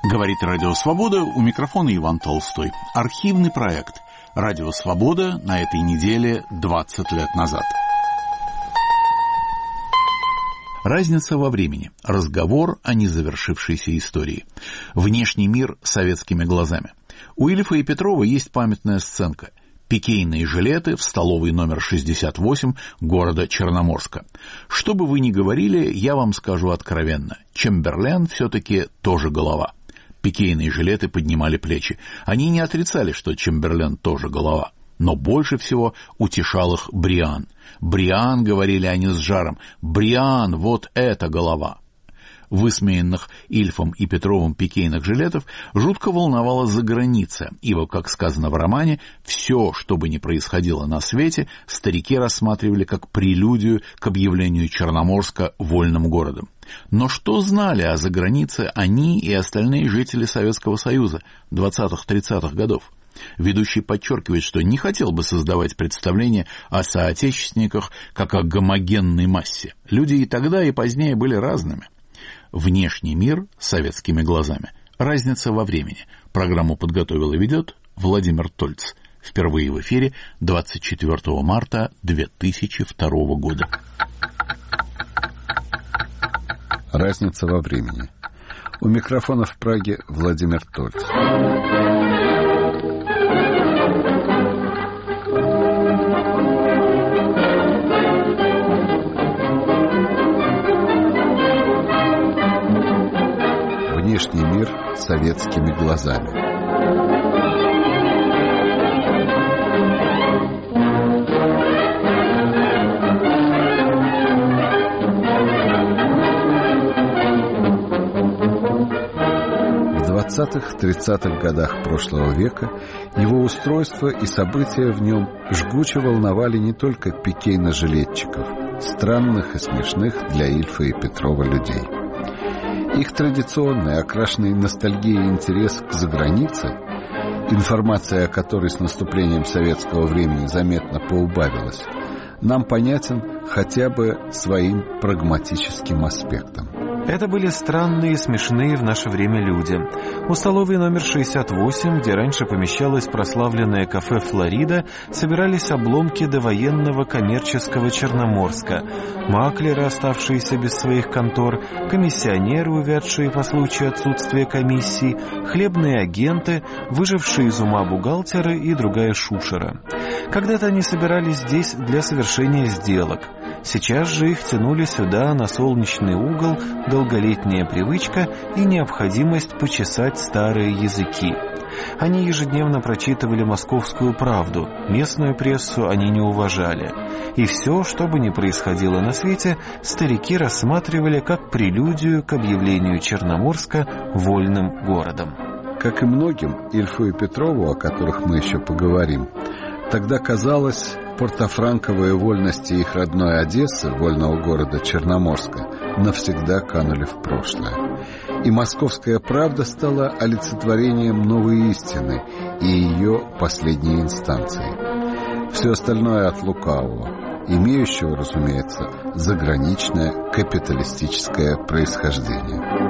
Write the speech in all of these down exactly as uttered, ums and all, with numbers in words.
Говорит Радио Свобода, у микрофона Иван Толстой. Архивный проект Радио Свобода на этой неделе двадцать лет назад. Разница во времени. Разговор о незавершившейся истории. Внешний мир советскими глазами. У Ильфа и Петрова есть памятная сценка. Пикейные жилеты в столовой номер шестьдесят восемь города Черноморска. Что бы вы ни говорили, я вам скажу откровенно. Чемберлен все-таки тоже голова. Пикейные жилеты поднимали плечи. Они не отрицали, что Чемберлен тоже голова. Но больше всего утешал их Бриан. «Бриан», — говорили они с жаром, — «Бриан, вот это голова». Высмеянных Ильфом и Петровым пикейных жилетов жутко волновала заграница, ибо, как сказано в романе, все, что бы ни происходило на свете, старики рассматривали как прелюдию к объявлению Черноморска вольным городом. Но что знали о загранице они и остальные жители Советского Союза двадцатых-тридцатых годов? Ведущий подчеркивает, что не хотел бы создавать представление о соотечественниках как о гомогенной массе. Люди и тогда, и позднее были разными. Внешний мир советскими глазами. Разница во времени. Программу подготовил и ведет Владимир Тольц. Впервые в эфире двадцать четвёртого марта две тысячи второго года. Разница во времени. У микрофона в Праге Владимир Тольц. Внешний мир советскими глазами. В двадцатых-тридцатых годах прошлого века его устройство и события в нем жгуче волновали не только пикейно-жилетчиков, странных и смешных для Ильфа и Петрова людей. Их традиционный, окрашенный ностальгией интерес к загранице, информация о которой с наступлением советского времени заметно поубавилась, нам понятен хотя бы своим прагматическим аспектом. Это были странные и смешные в наше время люди. У столовой номер шестьдесят восемь, где раньше помещалось прославленное кафе «Флорида», собирались обломки довоенного коммерческого Черноморска. Маклеры, оставшиеся без своих контор, комиссионеры, увядшие по случаю отсутствия комиссий, хлебные агенты, выжившие из ума бухгалтеры и другая шушера. Когда-то они собирались здесь для совершения сделок. Сейчас же их тянули сюда на солнечный угол долголетняя привычка и необходимость почесать старые языки. Они ежедневно прочитывали «Московскую правду», местную прессу они не уважали. И все, что бы ни происходило на свете, старики рассматривали как прелюдию к объявлению Черноморска вольным городом. Как и многим, Ильфу и Петрову, о которых мы еще поговорим, тогда казалось, портофранковые вольности их родной Одессы, вольного города Черноморска, навсегда канули в прошлое. И «Московская правда» стала олицетворением новой истины и ее последней инстанцией. Все остальное от лукавого, имеющего, разумеется, заграничное капиталистическое происхождение.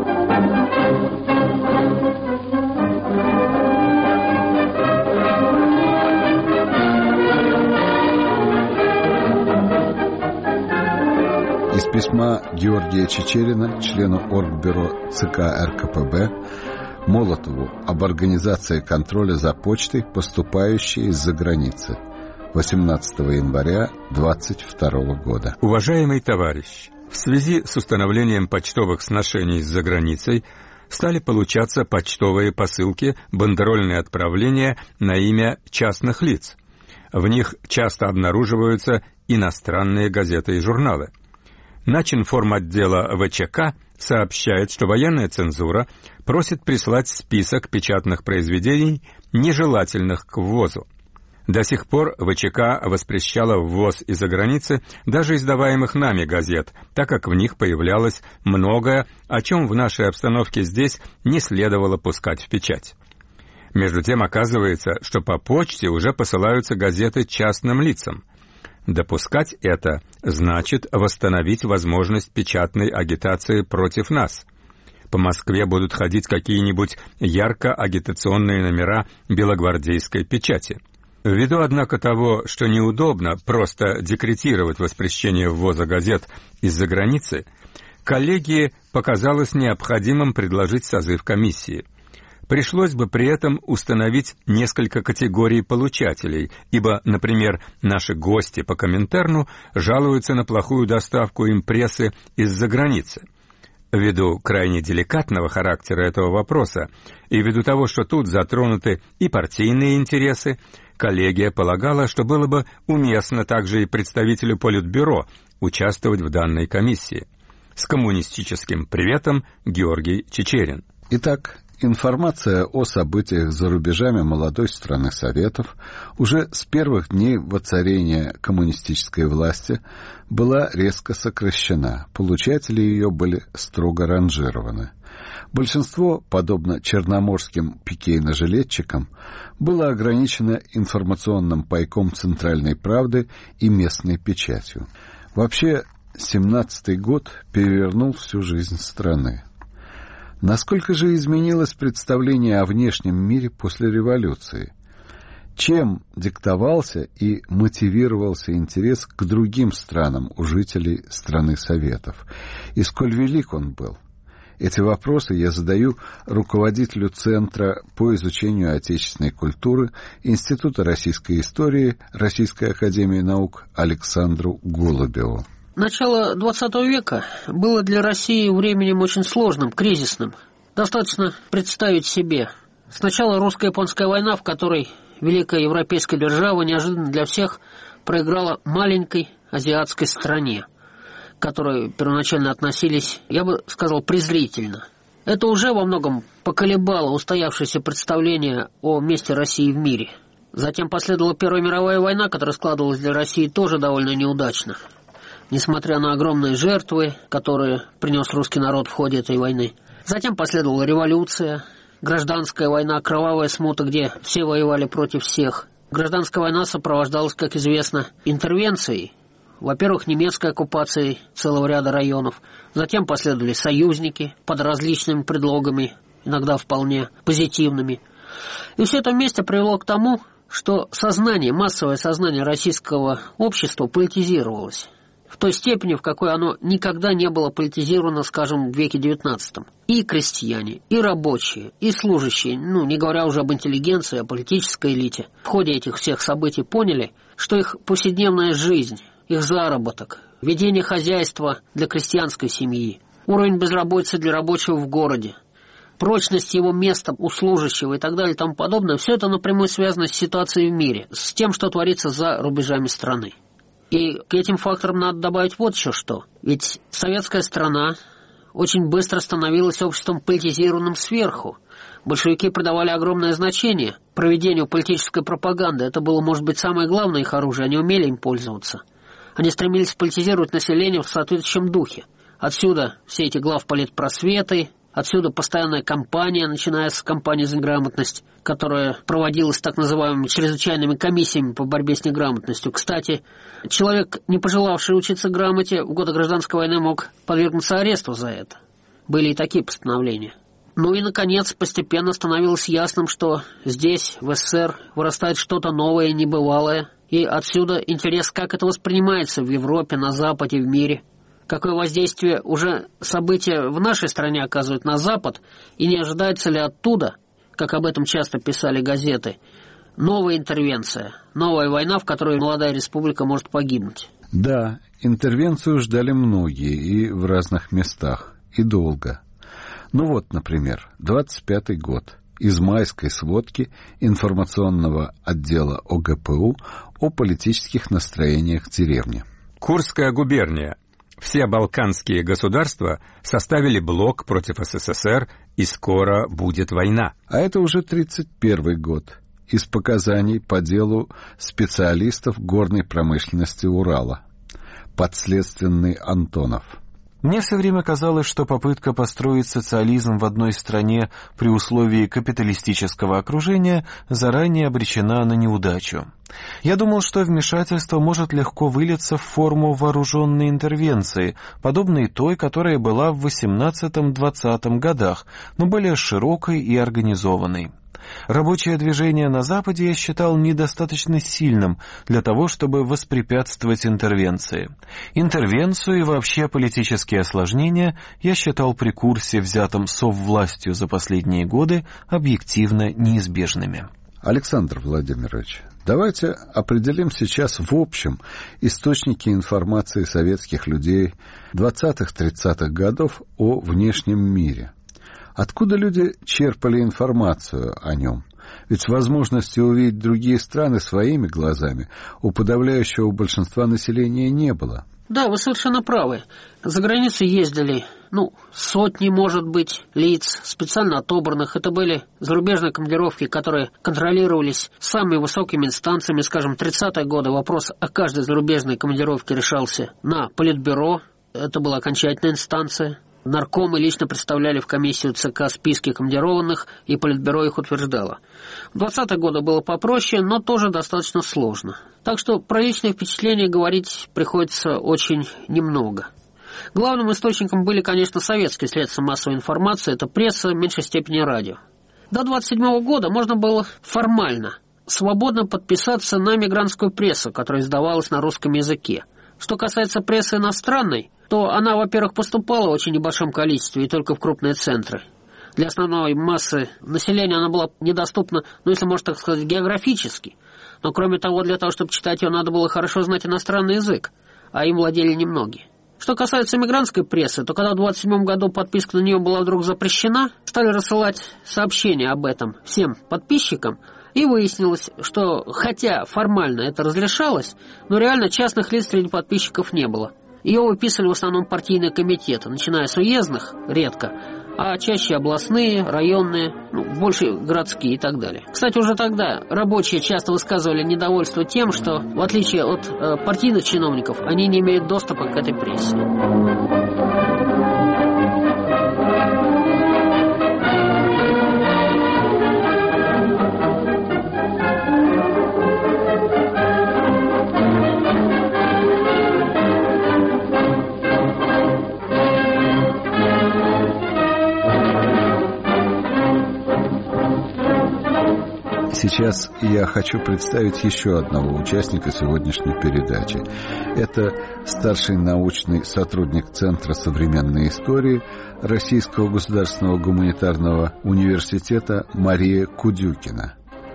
Из письма Георгия Чичерина, члену Оргбюро ЦК РКПБ, Молотову об организации контроля за почтой, поступающей из-за границы, восемнадцатого января двадцать второго года. Уважаемый товарищ, в связи с установлением почтовых сношений с заграницей стали получаться почтовые посылки, бандерольные отправления на имя частных лиц. В них часто обнаруживаются иностранные газеты и журналы. Начинформотдела ВЧК сообщает, что военная цензура просит прислать список печатных произведений, нежелательных к ввозу. До сих пор ВЧК воспрещала ввоз из-за границы даже издаваемых нами газет, так как в них появлялось многое, о чем в нашей обстановке здесь не следовало пускать в печать. Между тем оказывается, что по почте уже посылаются газеты частным лицам. Допускать это значит восстановить возможность печатной агитации против нас. По Москве будут ходить какие-нибудь ярко-агитационные номера белогвардейской печати. Ввиду, однако, того, что неудобно просто декретировать воспрещение ввоза газет из-за границы, коллегии показалось необходимым предложить созыв комиссии. Пришлось бы при этом установить несколько категорий получателей, ибо, например, наши гости по Коминтерну жалуются на плохую доставку им прессы из-за границы. Ввиду крайне деликатного характера этого вопроса и ввиду того, что тут затронуты и партийные интересы, коллегия полагала, что было бы уместно также и представителю Политбюро участвовать в данной комиссии. С коммунистическим приветом, Георгий Чичерин. Итак, информация о событиях за рубежами молодой страны Советов уже с первых дней воцарения коммунистической власти была резко сокращена. Получатели ее были строго ранжированы. Большинство, подобно черноморским пикейно-жилетчикам, было ограничено информационным пайком «Центральной правды» и местной печатью. Вообще, семнадцатый год перевернул всю жизнь страны. Насколько же изменилось представление о внешнем мире после революции? Чем диктовался и мотивировался интерес к другим странам у жителей страны Советов? И сколь велик он был? Эти вопросы я задаю руководителю Центра по изучению отечественной культуры Института российской истории Российской академии наук Александру Голубеву. Начало двадцатого века было для России временем очень сложным, кризисным. Достаточно представить себе. Сначала русско-японская война, в которой великая европейская держава неожиданно для всех проиграла маленькой азиатской стране, к которой первоначально относились, я бы сказал, презрительно. Это уже во многом поколебало устоявшееся представление о месте России в мире. Затем последовала Первая мировая война, которая складывалась для России тоже довольно неудачно. Несмотря на огромные жертвы, которые принес русский народ в ходе этой войны. Затем последовала революция, гражданская война, кровавая смута, где все воевали против всех. Гражданская война сопровождалась, как известно, интервенцией. Во-первых, немецкой оккупацией целого ряда районов. Затем последовали союзники под различными предлогами, иногда вполне позитивными. И все это вместе привело к тому, что сознание, массовое сознание российского общества политизировалось. В той степени, в какой оно никогда не было политизировано, скажем, в веке девятнадцатом. И крестьяне, и рабочие, и служащие, ну, не говоря уже об интеллигенции, о политической элите, в ходе этих всех событий поняли, что их повседневная жизнь, их заработок, ведение хозяйства для крестьянской семьи, уровень безработицы для рабочего в городе, прочность его места у служащего и так далее и тому подобное, все это напрямую связано с ситуацией в мире, с тем, что творится за рубежами страны. И к этим факторам надо добавить вот еще что. Ведь советская страна очень быстро становилась обществом политизированным сверху. Большевики придавали огромное значение проведению политической пропаганды. Это было, может быть, самое главное их оружие. Они умели им пользоваться. Они стремились политизировать население в соответствующем духе. Отсюда все эти главполитпросветы, отсюда постоянная кампания, начиная с кампании за неграмотность, которая проводилась так называемыми чрезвычайными комиссиями по борьбе с неграмотностью. Кстати, человек, не пожелавший учиться грамоте, в годы гражданской войны мог подвергнуться аресту за это. Были и такие постановления. Ну и, наконец, постепенно становилось ясным, что здесь, в СССР, вырастает что-то новое, небывалое, и отсюда интерес, как это воспринимается в Европе, на Западе, в мире. Какое воздействие уже события в нашей стране оказывают на Запад, и не ожидается ли оттуда, как об этом часто писали газеты, новая интервенция, новая война, в которой молодая республика может погибнуть? Да, интервенцию ждали многие и в разных местах, и долго. Ну вот, например, двадцать пятый год. Из майской сводки информационного отдела О Г П У о политических настроениях в деревне. Курская губерния. Все балканские государства составили блок против С С С Р, и скоро будет война. А это уже тридцать первый год. Из показаний по делу специалистов горной промышленности Урала. Подследственный Антонов. Мне все время казалось, что попытка построить социализм в одной стране при условии капиталистического окружения заранее обречена на неудачу. Я думал, что вмешательство может легко вылиться в форму вооруженной интервенции, подобной той, которая была в восемнадцатом-двадцатом годах, но более широкой и организованной. Рабочее движение на Западе я считал недостаточно сильным для того, чтобы воспрепятствовать интервенции. Интервенцию и вообще политические осложнения я считал при курсе, взятом соввластью за последние годы, объективно неизбежными. Александр Владимирович, давайте определим сейчас в общем источники информации советских людей двадцатых-тридцатых годов о внешнем мире. Откуда люди черпали информацию о нем? Ведь возможности увидеть другие страны своими глазами у подавляющего большинства населения не было. Да, вы совершенно правы. За границу ездили, ну, сотни, может быть, лиц, специально отобранных. Это были зарубежные командировки, которые контролировались самыми высокими инстанциями. Скажем, тридцатые годы вопрос о каждой зарубежной командировке решался на Политбюро. Это была окончательная инстанция. Наркомы лично представляли в комиссию ЦК списки командированных, и Политбюро их утверждало. В двадцатые годы было попроще, но тоже достаточно сложно. Так что про личные впечатления говорить приходится очень немного. Главным источником были, конечно, советские средства массовой информации, это пресса, в меньшей степени радио. До двадцать седьмого года можно было формально, свободно подписаться на мигрантскую прессу, которая издавалась на русском языке. Что касается прессы иностранной, то она, во-первых, поступала в очень небольшом количестве и только в крупные центры. Для основной массы населения она была недоступна, ну, если можно так сказать, географически. Но, кроме того, для того, чтобы читать ее, надо было хорошо знать иностранный язык, а им владели немногие. Что касается мигрантской прессы, то когда в двадцать седьмом году подписка на нее была вдруг запрещена, стали рассылать сообщения об этом всем подписчикам, и выяснилось, что хотя формально это разрешалось, но реально частных лиц среди подписчиков не было. Ее выписывали в основном партийные комитеты, начиная с уездных, редко, а чаще областные, районные, ну, больше городские и так далее. Кстати, уже тогда рабочие часто высказывали недовольство тем, что, в отличие от э, партийных чиновников, они не имеют доступа к этой прессе. Сейчас я хочу представить еще одного участника сегодняшней передачи. Это старший научный сотрудник Центра современной истории Российского государственного гуманитарного университета Мария Кудюкина.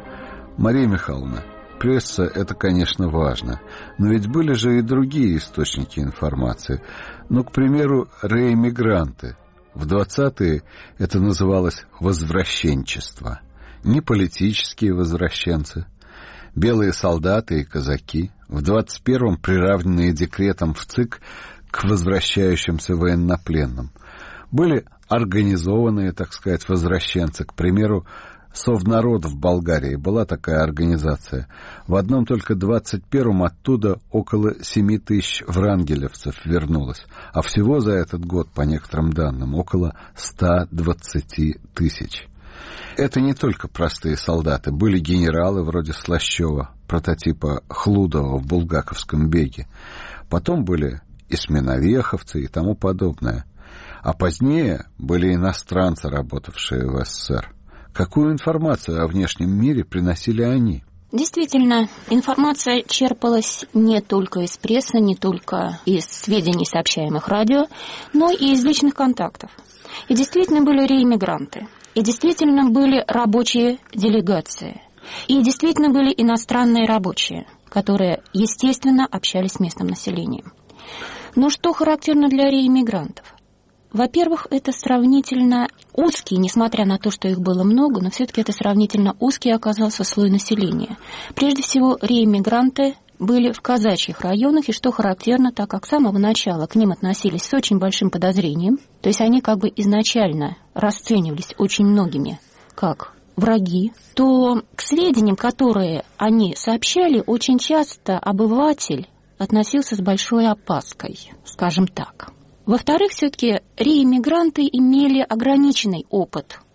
Мария Михайловна, пресса – это, конечно, важно, но ведь были же и другие источники информации. Ну, к примеру, реэмигранты. В двадцатые это называлось возвращенчество. Не политические возвращенцы, белые солдаты и казаки, в двадцать первом приравненные декретом в ЦИК к возвращающимся военнопленным. Были организованные, так сказать, возвращенцы. К примеру, Совнарод в Болгарии, была такая организация. В одном только двадцать первом оттуда около семи тысяч врангелевцев вернулось, а всего за этот год, по некоторым данным, около ста двадцати тысяч. Это не только простые солдаты, были генералы вроде Слащева, прототипа Хлудова в Булгаковском беге. Потом были и сменовеховцы и тому подобное. А позднее были иностранцы, работавшие в СССР. Какую информацию о внешнем мире приносили они? Действительно, информация черпалась не только из прессы, не только из сведений, сообщаемых радио, но и из личных контактов. И действительно были реэмигранты. И действительно были рабочие делегации. И действительно были иностранные рабочие, которые, естественно, общались с местным населением. Но что характерно для реэмигрантов? Во-первых, это сравнительно узкий, несмотря на то, что их было много, но все-таки это сравнительно узкий оказался слой населения. Прежде всего, реэмигранты были в казачьих районах, и что характерно, так как с самого начала к ним относились с очень большим подозрением, то есть они как бы изначально расценивались очень многими как враги, то к сведениям, которые они сообщали, очень часто обыватель относился с большой опаской, скажем так. Во-вторых, все-таки реэмигранты имели ограниченный опыт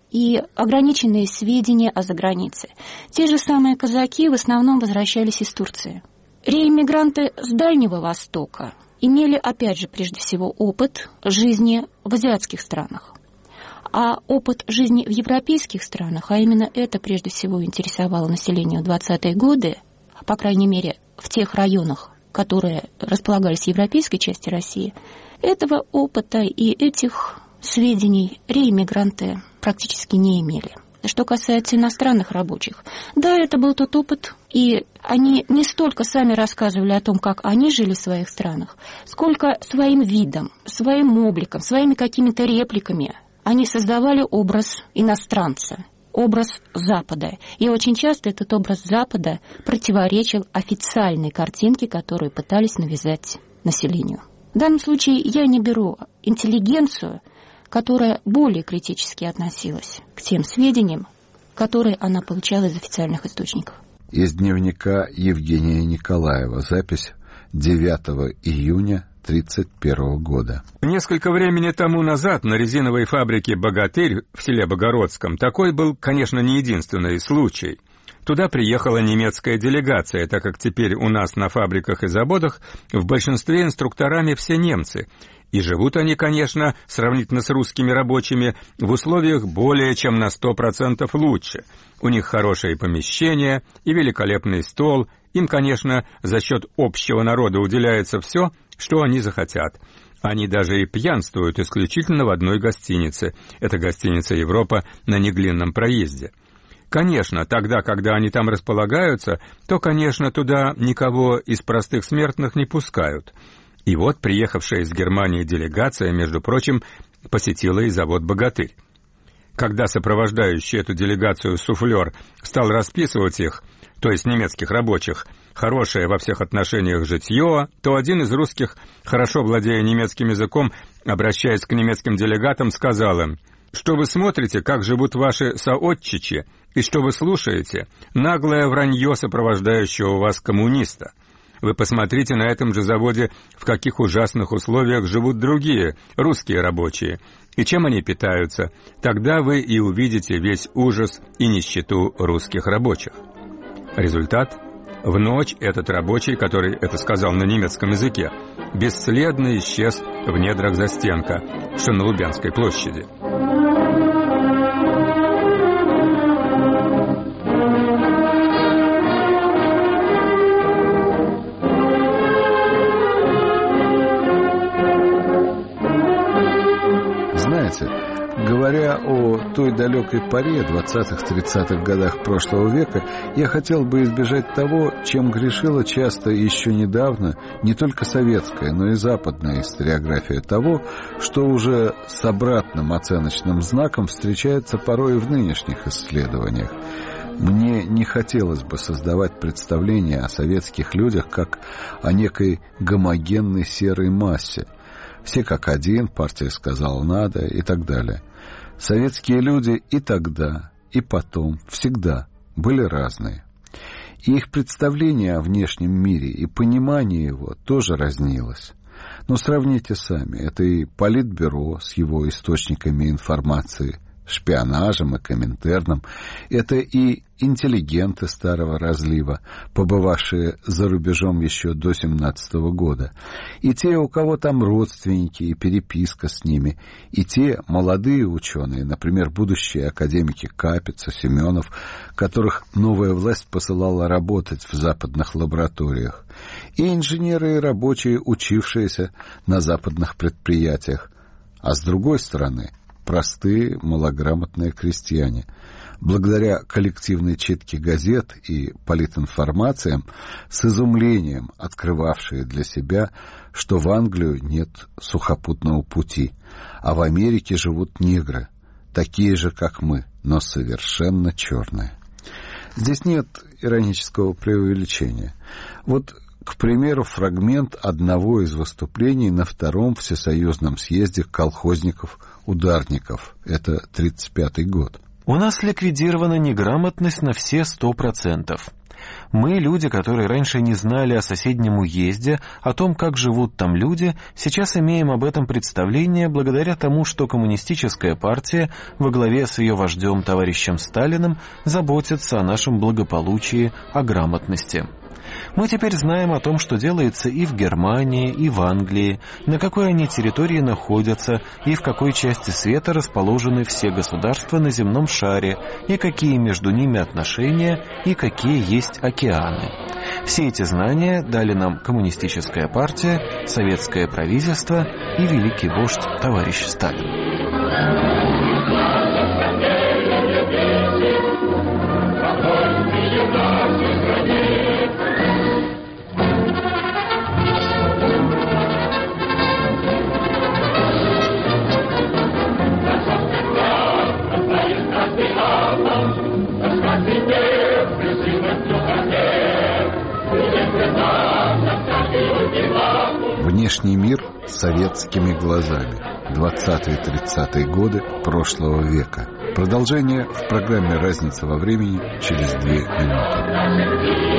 и ограниченные сведения о загранице. Те же самые казаки в основном возвращались из Турции. Реэмигранты с Дальнего Востока имели, опять же, прежде всего, опыт жизни в азиатских странах. А опыт жизни в европейских странах, а именно это прежде всего интересовало население в двадцатые годы, по крайней мере, в тех районах, которые располагались в европейской части России, этого опыта и этих сведений реэмигранты практически не имели. Что касается иностранных рабочих, да, это был тот опыт, и они не столько сами рассказывали о том, как они жили в своих странах, сколько своим видом, своим обликом, своими какими-то репликами они создавали образ иностранца, образ Запада. И очень часто этот образ Запада противоречил официальной картинке, которую пытались навязать населению. В данном случае я не беру интеллигенцию, которая более критически относилась к тем сведениям, которые она получала из официальных источников. Из дневника Евгения Николаева. Запись девятого июня тридцать первого года. Несколько времени тому назад на резиновой фабрике «Богатырь» в селе Богородском такой был, конечно, не единственный случай. Туда приехала немецкая делегация, так как теперь у нас на фабриках и заводах в большинстве инструкторами все немцы. И живут они, конечно, сравнительно с русскими рабочими, в условиях более чем на сто процентов лучше. У них хорошее помещение и великолепный стол. Им, конечно, за счет общего народа уделяется все, что они захотят. Они даже и пьянствуют исключительно в одной гостинице. Это гостиница «Европа» на Неглинном проезде. Конечно, тогда, когда они там располагаются, то, конечно, туда никого из простых смертных не пускают. И вот приехавшая из Германии делегация, между прочим, посетила и завод «Богатырь». Когда сопровождающий эту делегацию суфлер стал расписывать их, то есть немецких рабочих, хорошее во всех отношениях житье, то один из русских, хорошо владея немецким языком, обращаясь к немецким делегатам, сказал им: «Что вы смотрите, как живут ваши соотчичи, и что вы слушаете? Наглое вранье сопровождающего вас коммуниста. Вы посмотрите на этом же заводе, в каких ужасных условиях живут другие, русские рабочие, и чем они питаются. Тогда вы и увидите весь ужас и нищету русских рабочих». Результат? В ночь этот рабочий, который это сказал на немецком языке, бесследно исчез в недрах застенка, что на Лубянской площади. Знаете, говоря о той далекой поре, двадцатых-тридцатых годах прошлого века, я хотел бы избежать того, чем грешила часто еще недавно не только советская, но и западная историография того, что уже с обратным оценочным знаком встречается порой и в нынешних исследованиях. Мне не хотелось бы создавать представление о советских людях как о некой гомогенной серой массе. Все как один, партия сказала надо и так далее. Советские люди и тогда, и потом, всегда были разные. И их представление о внешнем мире и понимание его тоже разнилось. Но сравните сами, это и Политбюро с его источниками информации, шпионажем и Коминтерном, это и интеллигенты старого разлива, побывавшие за рубежом еще до семнадцатого года, и те, у кого там родственники и переписка с ними, и те молодые ученые, например, будущие академики Капица, Семенов, которых новая власть посылала работать в западных лабораториях, и инженеры и рабочие, учившиеся на западных предприятиях, а с другой стороны простые малограмотные крестьяне, благодаря коллективной читке газет и политинформациям, с изумлением открывавшие для себя, что в Англию нет сухопутного пути, а в Америке живут негры, такие же, как мы, но совершенно черные. Здесь нет иронического преувеличения. Вот, к примеру, фрагмент одного из выступлений на Втором Всесоюзном съезде колхозников-ударников. Это тридцать пятый год. У нас ликвидирована неграмотность на все сто процентов. Мы, люди, которые раньше не знали о соседнем уезде, о том, как живут там люди, сейчас имеем об этом представление благодаря тому, что коммунистическая партия во главе с ее вождем товарищем Сталиным заботится о нашем благополучии, о грамотности. Мы теперь знаем о том, что делается и в Германии, и в Англии, на какой они территории находятся, и в какой части света расположены все государства на земном шаре, и какие между ними отношения, и какие есть океаны. Все эти знания дали нам коммунистическая партия, советское правительство и великий вождь товарищ Сталин. Внешний мир советскими глазами. двадцатые-тридцатые годы прошлого века. Продолжение в программе «Разница во времени» через две минуты.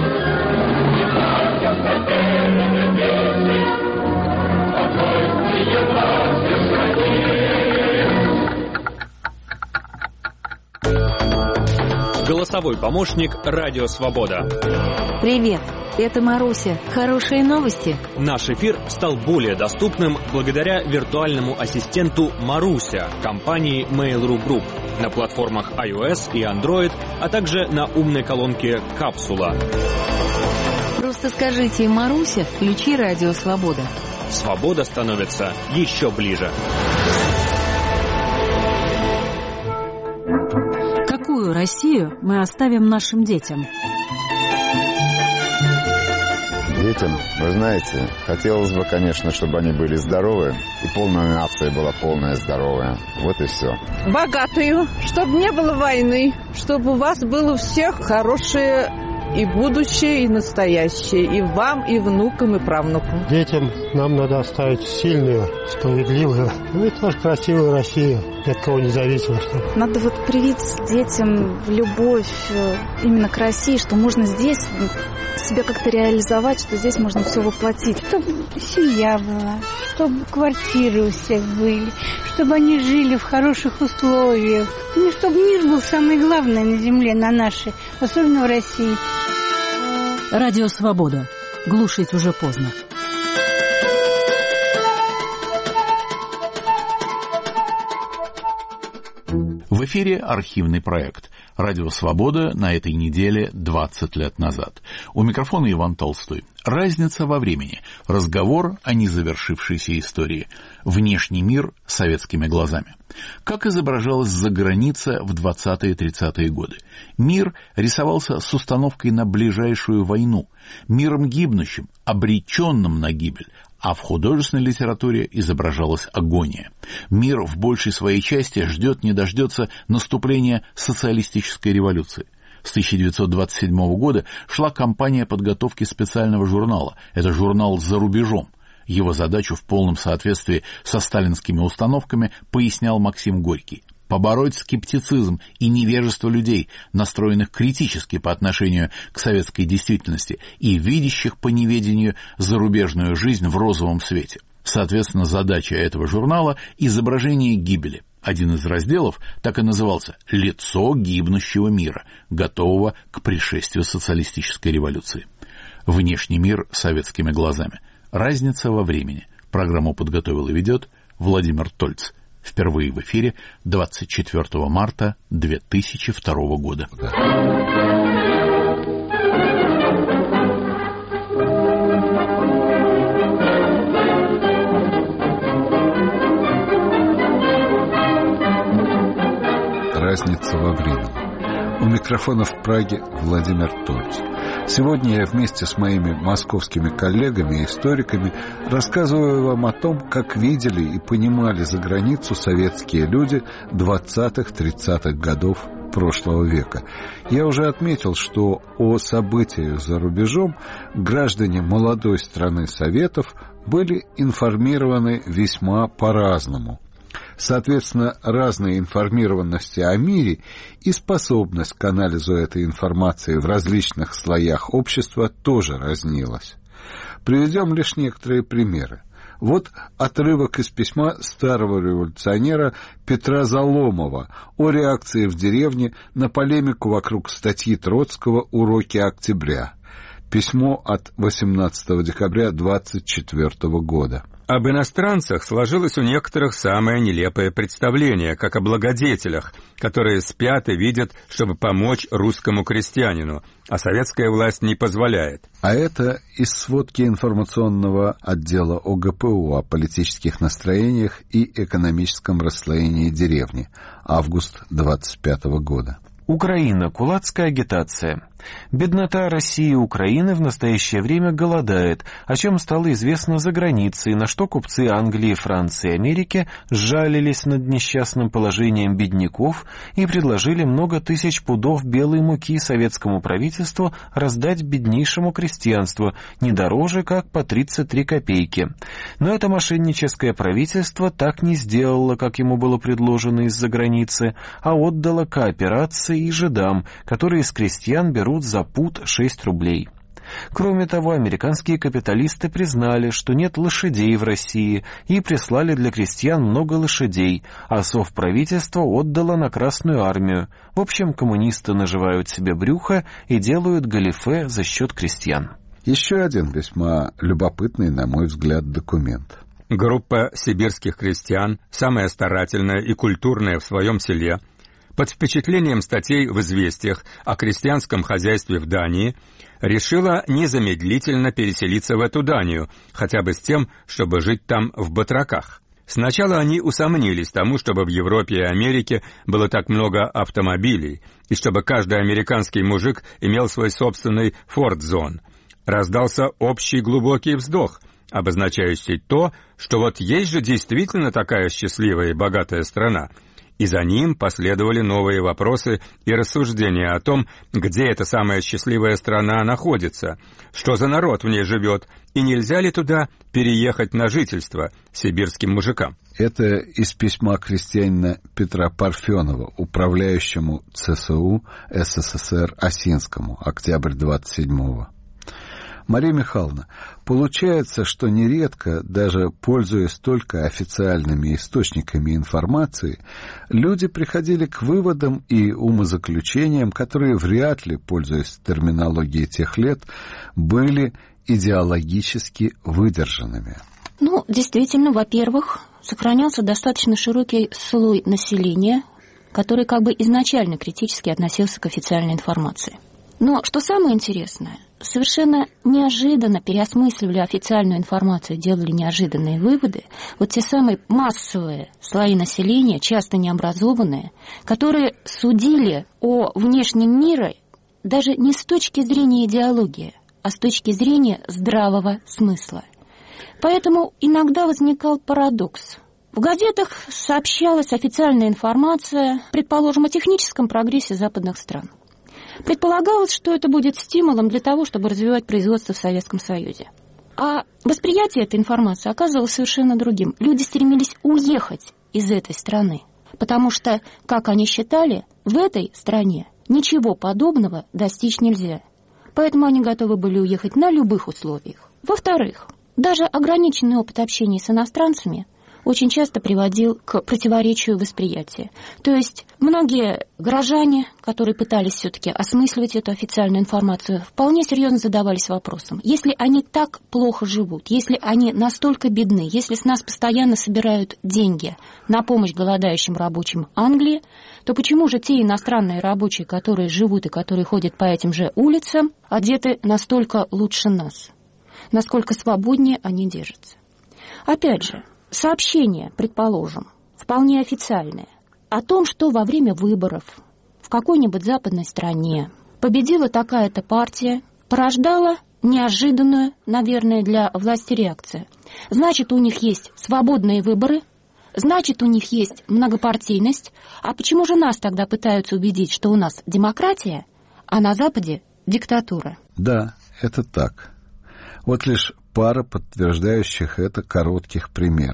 Голосовой помощник «Радио Свобода». Привет, это Маруся. Хорошие новости? Наш эфир стал более доступным благодаря виртуальному ассистенту Маруся компании Mail.ru Group на платформах iOS и Android, а также на умной колонке «Капсула». Просто скажите: «Маруся, включи «Радио Свобода». Свобода становится еще ближе. Какую Россию мы оставим нашим детям? Детям, вы знаете, хотелось бы, конечно, чтобы они были здоровы, и полная нация была полная здоровая. Вот и все. Богатую, чтобы не было войны, чтобы у вас было у всех хорошее и будущее, и настоящее, и вам, и внукам, и правнукам. Детям нам надо оставить сильную, справедливую, ну и тоже красивую Россию, ни от кого независимо. Надо вот привить детям любовь именно к России, что можно здесь себя как-то реализовать, что здесь можно все воплотить. Чтобы семья была, чтобы квартиры у всех были, чтобы они жили в хороших условиях. Ну, чтобы мир был самое главное на земле, на нашей, особенно в России. Радио Свобода. Глушить уже поздно. В эфире архивный проект «Радио Свобода» на этой неделе двадцать лет назад. У микрофона Иван Толстой. Разница во времени. Разговор о незавершившейся истории. Внешний мир советскими глазами. Как изображалась заграница в двадцатые-тридцатые годы? Мир рисовался с установкой на ближайшую войну, миром гибнущим, обреченным на гибель, а в художественной литературе изображалась агония. Мир в большей своей части ждет не дождется наступления социалистической революции. С тысяча девятьсот двадцать седьмого года шла кампания подготовки специального журнала. Это журнал «За рубежом». Его задачу в полном соответствии со сталинскими установками пояснял Максим Горький. Побороть скептицизм и невежество людей, настроенных критически по отношению к советской действительности и видящих по неведению зарубежную жизнь в розовом свете. Соответственно, задача этого журнала – изображение гибели. Один из разделов так и назывался «Лицо гибнущего мира, готового к пришествию социалистической революции». Внешний мир советскими глазами. Разница во времени. Программу подготовил и ведет Владимир Тольц. Впервые в эфире двадцать четвёртого марта две тысячи второго года. Разница во времени. У микрофона в Праге Владимир Тольц. Сегодня я вместе с моими московскими коллегами и историками рассказываю вам о том, как видели и понимали за границу советские люди двадцатых-тридцатых годов прошлого века. Я уже отметил, что о событиях за рубежом граждане молодой страны Советов были информированы весьма по-разному. Соответственно, разная информированность о мире и способность к анализу этой информации в различных слоях общества тоже разнилась. Приведем лишь некоторые примеры. Вот отрывок из письма старого революционера Петра Заломова о реакции в деревне на полемику вокруг статьи Троцкого «Уроки октября». Письмо от восемнадцатого декабря двадцать четвёртого года. Об иностранцах сложилось у некоторых самое нелепое представление, как о благодетелях, которые спят и видят, чтобы помочь русскому крестьянину, а советская власть не позволяет. А это из сводки информационного отдела О Г П У о политических настроениях и экономическом расслоении деревни, август двадцать пятого года. Украина. Кулацкая агитация. Беднота России и Украины в настоящее время голодает, о чем стало известно за границей, на что купцы Англии, Франции и Америки сжалились над несчастным положением бедняков и предложили много тысяч пудов белой муки советскому правительству раздать беднейшему крестьянству, не дороже, как по тридцать три копейки. Но это мошенническое правительство так не сделало, как ему было предложено из-за границы, а отдало кооперации и жидам, которые с крестьян берут за пуд шесть рублей. Кроме того, американские капиталисты признали, что нет лошадей в России, и прислали для крестьян много лошадей, а совправительство отдало на Красную армию. В общем, коммунисты наживают себе брюхо и делают галифе за счет крестьян. Еще один весьма любопытный, на мой взгляд, документ. Группа сибирских крестьян, самая старательная и культурная в своем селе, под впечатлением статей в «Известиях» о крестьянском хозяйстве в Дании, решила незамедлительно переселиться в эту Данию, хотя бы с тем, чтобы жить там в батраках. Сначала они усомнились тому, чтобы в Европе и Америке было так много автомобилей, и чтобы каждый американский мужик имел свой собственный форд-зон. Раздался общий глубокий вздох, обозначающий то, что вот есть же действительно такая счастливая и богатая страна, и за ним последовали новые вопросы и рассуждения о том, где эта самая счастливая страна находится, что за народ в ней живет, и нельзя ли туда переехать на жительство сибирским мужикам. Это из письма крестьянина Петра Парфенова, управляющему Ц С У С С С Р Осинскому, октябрь двадцать седьмого. Мария Михайловна, получается, что нередко, даже пользуясь только официальными источниками информации, люди приходили к выводам и умозаключениям, которые вряд ли, пользуясь терминологией тех лет, были идеологически выдержанными. Ну, действительно, во-первых, сохранялся достаточно широкий слой населения, который как бы изначально критически относился к официальной информации. Но, что самое интересное, совершенно неожиданно переосмысливали официальную информацию, делали неожиданные выводы. Вот те самые массовые слои населения, часто необразованные, которые судили о внешнем мире даже не с точки зрения идеологии, а с точки зрения здравого смысла. Поэтому иногда возникал парадокс. В газетах сообщалась официальная информация, предположим, о техническом прогрессе западных стран. Предполагалось, что это будет стимулом для того, чтобы развивать производство в Советском Союзе. А восприятие этой информации оказывалось совершенно другим. Люди стремились уехать из этой страны, потому что, как они считали, в этой стране ничего подобного достичь нельзя. Поэтому они готовы были уехать на любых условиях. Во-вторых, даже ограниченный опыт общения с иностранцами очень часто приводил к противоречию восприятия. То есть многие горожане, которые пытались все-таки осмысливать эту официальную информацию, вполне серьезно задавались вопросом: если они так плохо живут, если они настолько бедны, если с нас постоянно собирают деньги на помощь голодающим рабочим Англии, то почему же те иностранные рабочие, которые живут и которые ходят по этим же улицам, одеты настолько лучше нас? Насколько свободнее они держатся? Опять же, сообщение, предположим, вполне официальное, о том, что во время выборов в какой-нибудь западной стране победила такая-то партия, порождала неожиданную, наверное, для власти реакцию. Значит, у них есть свободные выборы, значит, у них есть многопартийность. А почему же нас тогда пытаются убедить, что у нас демократия, а на Западе диктатура? Да, это так. Вот лишь пара подтверждающих это коротких примеров.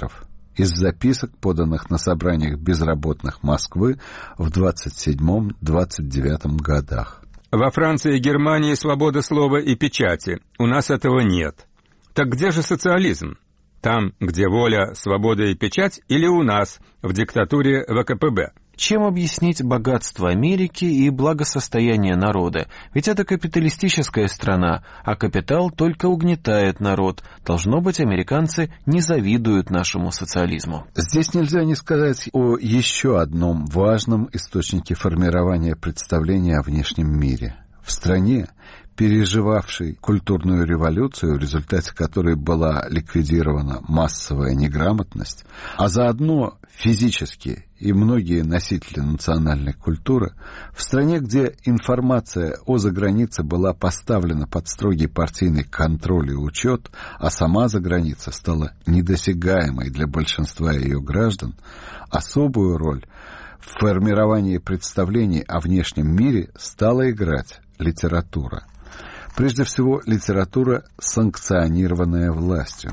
из записок, поданных на собраниях безработных Москвы в двадцать седьмом — двадцать девятом годах. Во Франции и Германии свобода слова и печати. У нас этого нет. Так где же социализм? Там, где воля, свобода и печать, или у нас, в диктатуре вэ ка пэ бэ? Чем объяснить богатство Америки и благосостояние народа? Ведь это капиталистическая страна, а капитал только угнетает народ. Должно быть, американцы не завидуют нашему социализму. Здесь нельзя не сказать о еще одном важном источнике формирования представления о внешнем мире. В стране, переживавшей культурную революцию, в результате которой была ликвидирована массовая неграмотность, а заодно физически и многие носители национальной культуры, в стране, где информация о загранице была поставлена под строгий партийный контроль и учет, а сама заграница стала недосягаемой для большинства ее граждан, особую роль в формировании представлений о внешнем мире стала играть литература. Прежде всего, литература, санкционированная властью.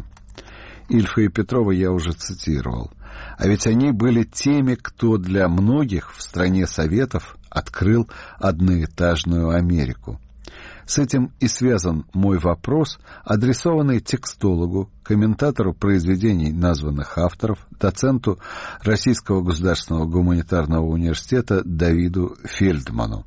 Ильфа и Петрова я уже цитировал. А ведь они были теми, кто для многих в стране Советов открыл одноэтажную Америку. С этим и связан мой вопрос, адресованный текстологу, комментатору произведений названных авторов, доценту Российского государственного гуманитарного университета Давиду Фельдману.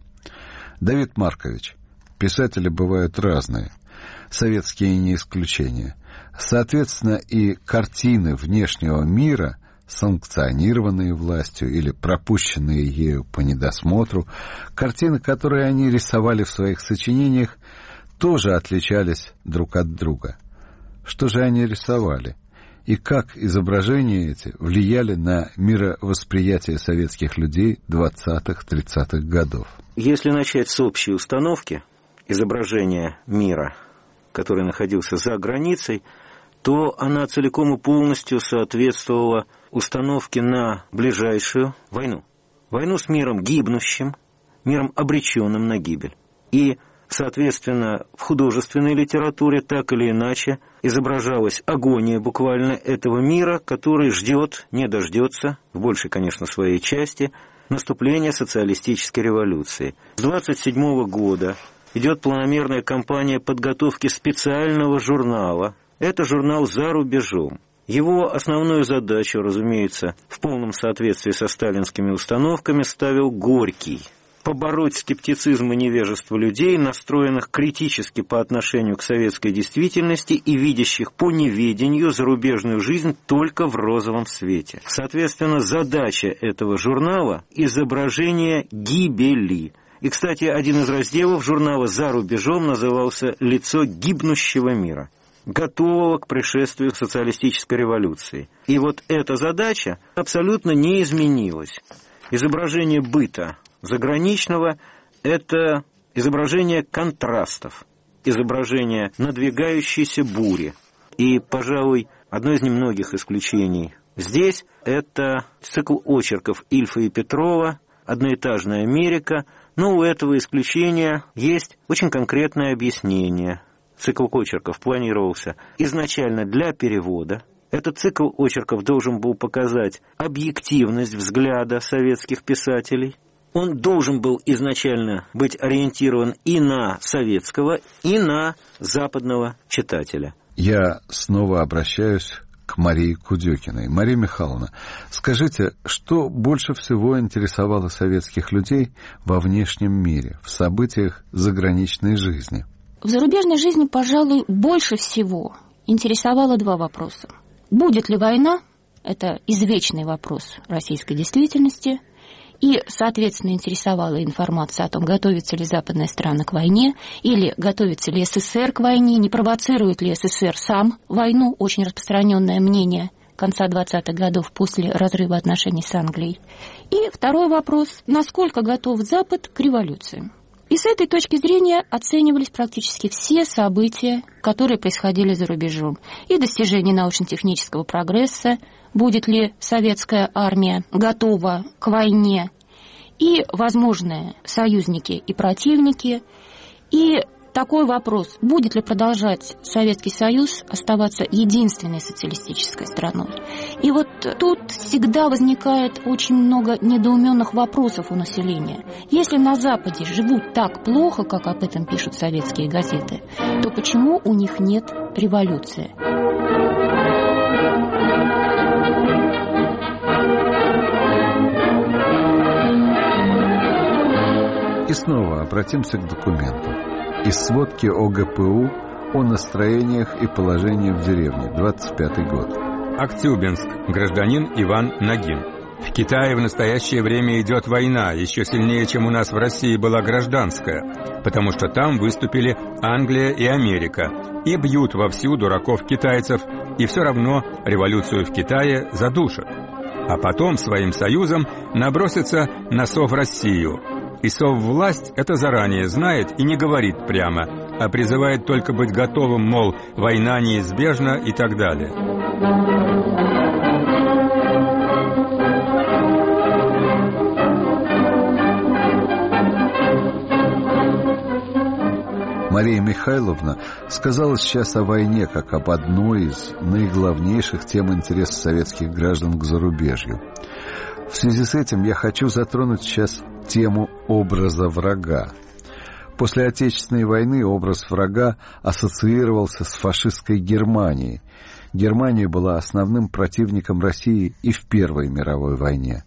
Давид Маркович, писатели бывают разные, советские не исключение. Соответственно, и картины внешнего мира, санкционированные властью или пропущенные ею по недосмотру, картины, которые они рисовали в своих сочинениях, тоже отличались друг от друга. Что же они рисовали? И как изображения эти влияли на мировосприятие советских людей двадцатых-тридцатых годов? Если начать с общей установки изображения мира, который находился за границей, то она целиком и полностью соответствовала установке на ближайшую войну. Войну с миром гибнущим, миром обреченным на гибель. И, соответственно, в художественной литературе так или иначе изображалась агония буквально этого мира, который ждет, не дождется, в большей, конечно, своей части, наступления социалистической революции. С двадцать седьмого года идет планомерная кампания подготовки специального журнала. Это журнал «За рубежом». Его основную задачу, разумеется, в полном соответствии со сталинскими установками ставил Горький. Побороть скептицизм и невежество людей, настроенных критически по отношению к советской действительности и видящих по неведению зарубежную жизнь только в розовом свете. Соответственно, задача этого журнала – изображение гибели. И, кстати, один из разделов журнала «За рубежом» назывался «Лицо гибнущего мира», готового к пришествию социалистической революции. И вот эта задача абсолютно не изменилась. Изображение быта заграничного – это изображение контрастов, изображение надвигающейся бури. И, пожалуй, одно из немногих исключений здесь – это цикл очерков Ильфа и Петрова «Одноэтажная Америка», но у этого исключения есть очень конкретное объяснение. Цикл очерков планировался изначально для перевода. Этот цикл очерков должен был показать объективность взгляда советских писателей. Он должен был изначально быть ориентирован и на советского, и на западного читателя. Я снова обращаюсь к Марии Кудёкиной. Мария Михайловна, скажите, что больше всего интересовало советских людей во внешнем мире, в событиях заграничной жизни? В зарубежной жизни, пожалуй, больше всего интересовало два вопроса. Будет ли война? Это извечный вопрос российской действительности. И, соответственно, интересовала информация о том, готовятся ли западные страны к войне, или готовится ли СССР к войне, не провоцирует ли СССР сам войну, очень распространенное мнение конца двадцатых годов после разрыва отношений с Англией. И второй вопрос, насколько готов Запад к революции. И с этой точки зрения оценивались практически все события, которые происходили за рубежом. И достижения научно-технического прогресса, будет ли советская армия готова к войне, и возможные союзники и противники, и такой вопрос: будет ли продолжать Советский Союз оставаться единственной социалистической страной? И вот тут всегда возникает очень много недоуменных вопросов у населения. Если на Западе живут так плохо, как об этом пишут советские газеты, то почему у них нет революции? И снова обратимся к документам. Из сводки о гэ пэ у о настроениях и положении в деревне, двадцать пятый год. Актюбинск. Гражданин Иван Нагин. В Китае в настоящее время идет война, еще сильнее, чем у нас в России была гражданская, потому что там выступили Англия и Америка и бьют вовсю дураков-китайцев, и все равно революцию в Китае задушат. А потом своим союзом набросятся на Совроссию. И Соввласть это заранее знает и не говорит прямо, а призывает только быть готовым, мол, война неизбежна и так далее. Мария Михайловна сказала сейчас о войне как об одной из наиглавнейших тем интереса советских граждан к зарубежью. В связи с этим я хочу затронуть сейчас тему образа врага. После Отечественной войны образ врага ассоциировался с фашистской Германией. Германия была основным противником России и в Первой мировой войне.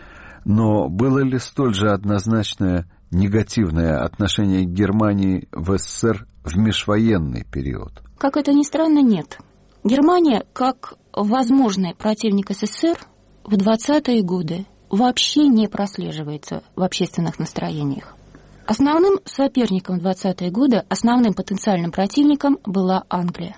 Но было ли столь же однозначное негативное отношение к Германии в эс эс эс эр в межвоенный период? Как это ни странно, нет. Германия, как возможный противник эс эс эс эр, в двадцатые годы вообще не прослеживается в общественных настроениях. Основным соперником в двадцатые годы, основным потенциальным противником была Англия.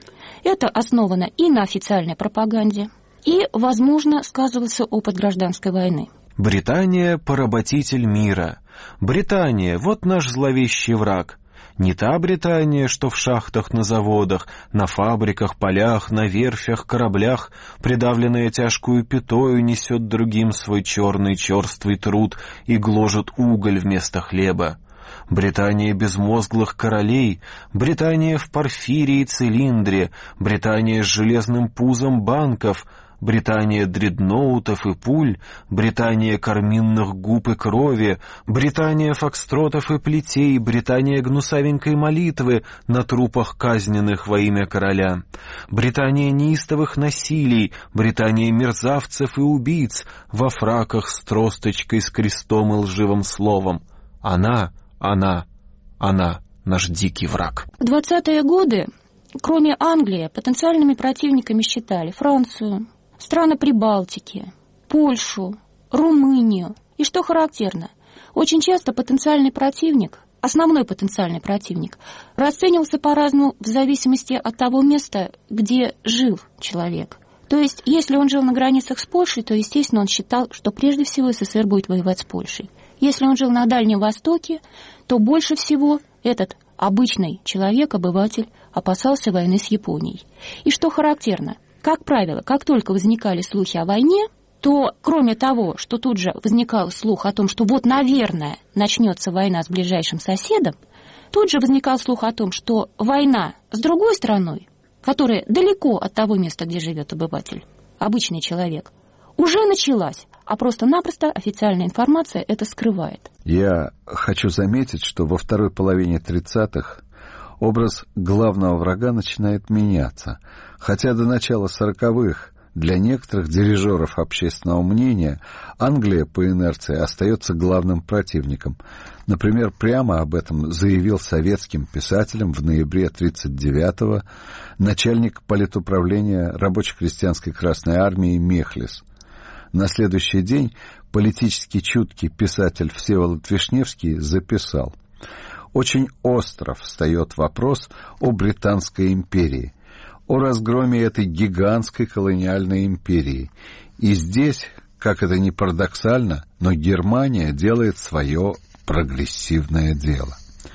Это основано и на официальной пропаганде, и, возможно, сказывался опыт гражданской войны. Британия – поработитель мира. Британия – вот наш зловещий враг. Не та Британия, что в шахтах, на заводах, на фабриках, полях, на верфях, кораблях, придавленная тяжкую пятою, несет другим свой черный черствый труд и гложет уголь вместо хлеба. Британия безмозглых королей, Британия в порфире и цилиндре, Британия с железным пузом банков, Британия дредноутов и пуль, Британия карминных губ и крови, Британия фокстротов и плетей, Британия гнусавенькой молитвы на трупах казненных во имя короля, Британия неистовых насилий, Британия мерзавцев и убийц во фраках с тросточкой, с крестом и лживым словом. Она, она, она наш дикий враг. В двадцатые годы, кроме Англии, потенциальными противниками считали Францию, страны Прибалтики, Польшу, Румынию. И что характерно, очень часто потенциальный противник, основной потенциальный противник, расценивался по-разному в зависимости от того места, где жил человек. То есть, если он жил на границах с Польшей, то, естественно, он считал, что прежде всего эс эс эс эр будет воевать с Польшей. Если он жил на Дальнем Востоке, то больше всего этот обычный человек, обыватель, опасался войны с Японией. И что характерно, как правило, как только возникали слухи о войне, то кроме того, что тут же возникал слух о том, что вот, наверное, начнется война с ближайшим соседом, тут же возникал слух о том, что война с другой страной, которая далеко от того места, где живет обыватель, обычный человек, уже началась, а просто-напросто официальная информация это скрывает. Я хочу заметить, что во второй половине тридцатых образ главного врага начинает меняться, хотя до начала сороковых для некоторых дирижеров общественного мнения Англия по инерции остается главным противником. Например, прямо об этом заявил советским писателям в ноябре тридцать девятого начальник политуправления рабоче-крестьянской Красной Армии Мехлис. На следующий день политически чуткий писатель Всеволод Вишневский записал: «Очень остро встает вопрос о Британской империи, о разгроме этой гигантской колониальной империи. И здесь, как это ни парадоксально, но Германия делает свое прогрессивное дело».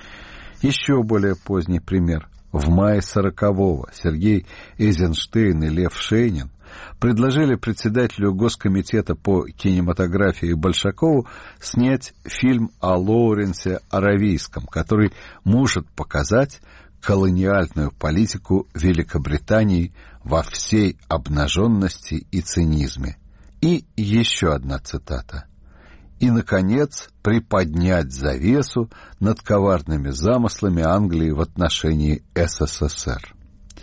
Еще более поздний пример. В мае сорокового Сергей Эйзенштейн и Лев Шейнин предложили председателю Госкомитета по кинематографии Большакову снять фильм о Лоуренсе Аравийском, который может показать колониальную политику Великобритании во всей обнаженности и цинизме. И еще одна цитата. И, наконец, приподнять завесу над коварными замыслами Англии в отношении СССР.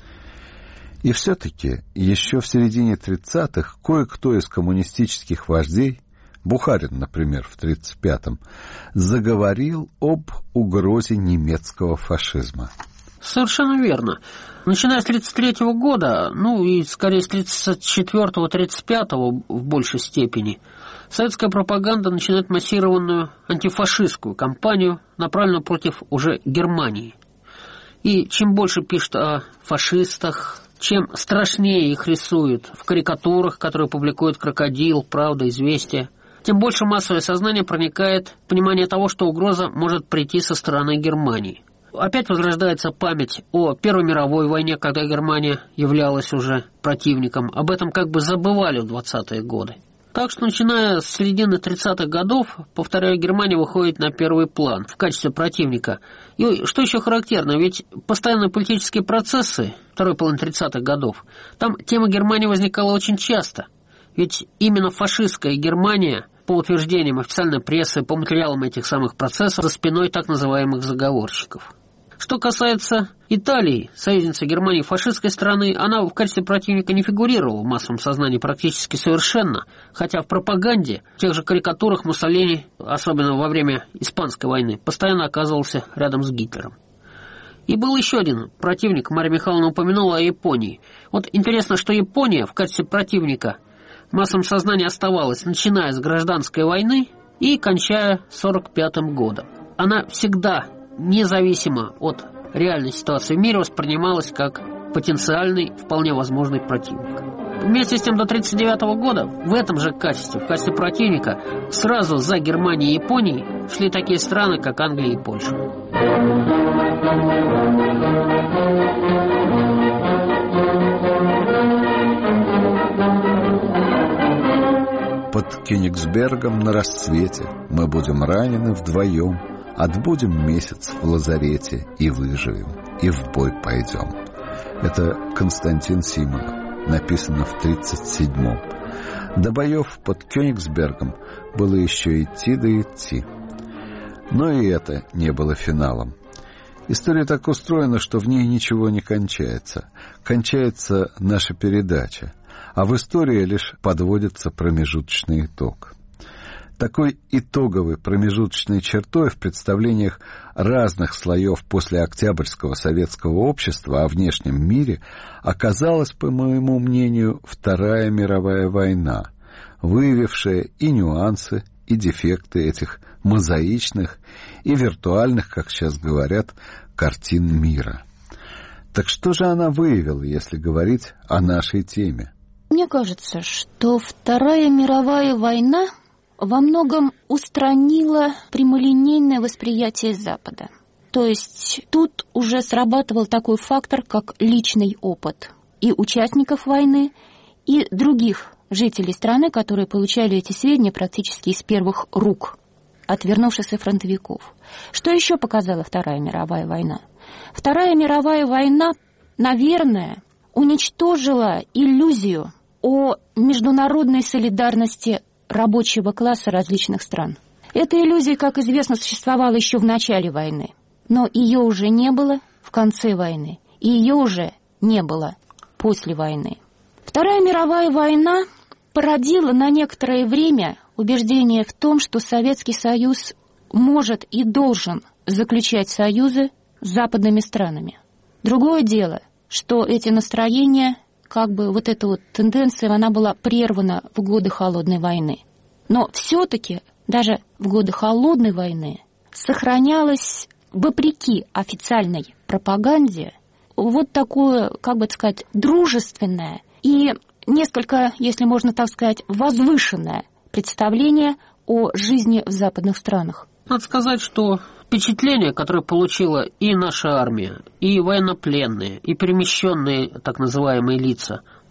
И все-таки еще в середине тридцатых кое-кто из коммунистических вождей, Бухарин, например, в тридцать пятом, заговорил об угрозе немецкого фашизма. Совершенно верно. Начиная с тридцать третьего года, ну и скорее с тридцать четвёртого — тридцать пятого в большей степени, советская пропаганда начинает массированную антифашистскую кампанию, направленную против уже Германии. И чем больше пишут о фашистах, чем страшнее их рисуют в карикатурах, которые публикует «Крокодил», «Правда», «Известия», тем больше массовое сознание проникает в понимание того, что угроза может прийти со стороны Германии. Опять возрождается память о Первой мировой войне, когда Германия являлась уже противником. Об этом как бы забывали в двадцатые годы. Так что, начиная с середины тридцатых годов, повторяю, Германия выходит на первый план в качестве противника. И что еще характерно, ведь постоянные политические процессы второй половины тридцатых годов, там тема Германии возникала очень часто. Ведь именно фашистская Германия, по утверждениям официальной прессы, по материалам этих самых процессов, за спиной так называемых заговорщиков. Что касается Италии, союзницы Германии, фашистской страны, она в качестве противника не фигурировала в массовом сознании практически совершенно, хотя в пропаганде, в тех же карикатурах Муссолини, особенно во время Испанской войны, постоянно оказывался рядом с Гитлером. И был еще один противник, Марья Михайловна упомянула о Японии. Вот интересно, что Япония в качестве противника в массовом сознании оставалась, начиная с гражданской войны и кончая сорок пятым годом. Она всегда, независимо от реальной ситуации в мире, воспринималась как потенциальный, вполне возможный противник. Вместе с тем, до тридцать девятого года в этом же качестве, в качестве противника, сразу за Германией и Японией шли такие страны, как Англия и Польша. Под Кёнигсбергом на рассвете мы будем ранены вдвоем, отбудем месяц в лазарете и выживем, и в бой пойдем. Это Константин Симонов, написано в тридцать седьмом. До боев под Кёнигсбергом было еще идти да идти. Но и это не было финалом. История так устроена, что в ней ничего не кончается. Кончается наша передача, а в истории лишь подводится промежуточный итог. Такой итоговой промежуточной чертой в представлениях разных слоев послеоктябрьского советского общества о внешнем мире оказалась, по моему мнению, Вторая мировая война, выявившая и нюансы, и дефекты этих мозаичных и виртуальных, как сейчас говорят, картин мира. Так что же она выявила, если говорить о нашей теме? Мне кажется, что Вторая мировая война во многом устранила прямолинейное восприятие Запада. То есть тут уже срабатывал такой фактор, как личный опыт и участников войны, и других жителей страны, которые получали эти сведения практически из первых рук от вернувшихся фронтовиков. Что еще показала Вторая мировая война? Вторая мировая война, наверное, уничтожила иллюзию о международной солидарности рабочего класса различных стран. Эта иллюзия, как известно, существовала еще в начале войны, но ее уже не было в конце войны, и ее уже не было после войны. Вторая мировая война породила на некоторое время убеждение в том, что Советский Союз может и должен заключать союзы с западными странами. Другое дело, что эти настроения, как бы вот эта вот тенденция, она была прервана в годы Холодной войны. Но все-таки даже в годы Холодной войны сохранялось, вопреки официальной пропаганде, вот такое, как бы сказать, дружественное и несколько, если можно так сказать, возвышенное представление о жизни в западных странах. Надо сказать, что впечатление, которое получила и наша армия, и военнопленные, и перемещенные так называемые лица, в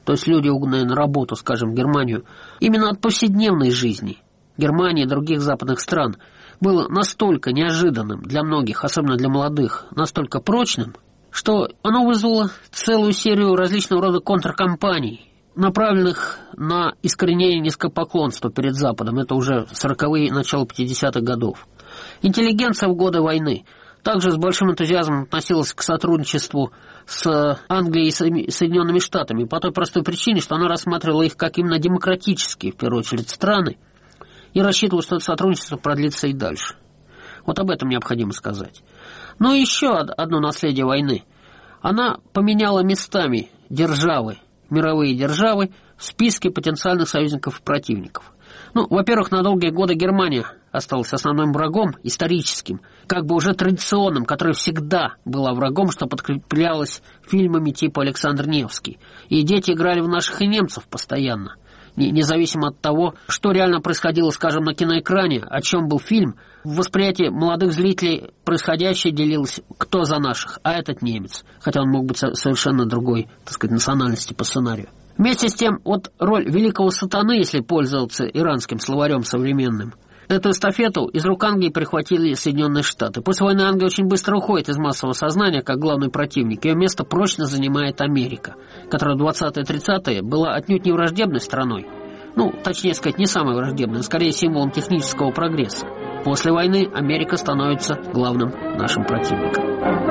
то есть люди, угнанные на работу, скажем, в Германию, именно от повседневной жизни Германии и других западных стран, было настолько неожиданным для многих, особенно для молодых, настолько прочным, что оно вызвало целую серию различного рода контркампаний, направленных на искоренение низкопоклонства перед Западом. Это уже сороковые, начало пятидесятых годов. Интеллигенция в годы войны также с большим энтузиазмом относилась к сотрудничеству с Англией и Соединенными Штатами по той простой причине, что она рассматривала их как именно демократические, в первую очередь, страны, и рассчитывала, что это сотрудничество продлится и дальше. Вот об этом необходимо сказать. Но еще одно наследие войны. Она поменяла местами державы, мировые державы, в списке потенциальных союзников и противников. Ну, во-первых, на долгие годы Германия осталась основным врагом, историческим, как бы уже традиционным, который всегда была врагом, что подкреплялось фильмами типа «Александр Невский». И дети играли в наших и немцев постоянно. Независимо от того, что реально происходило, скажем, на киноэкране, о чем был фильм, в восприятии молодых зрителей происходящее делилось кто за наших, а этот немец, хотя он мог быть совершенно другой, так сказать, национальности по сценарию. Вместе с тем, вот роль великого сатаны, если пользоваться иранским словарем современным, эту эстафету из рук Англии прихватили Соединенные Штаты. После войны Англия очень быстро уходит из массового сознания как главный противник. Ее место прочно занимает Америка, которая в двадцатые-тридцатые была отнюдь не враждебной страной. Ну, точнее сказать, не самой враждебной, а скорее символом технического прогресса. После войны Америка становится главным нашим противником.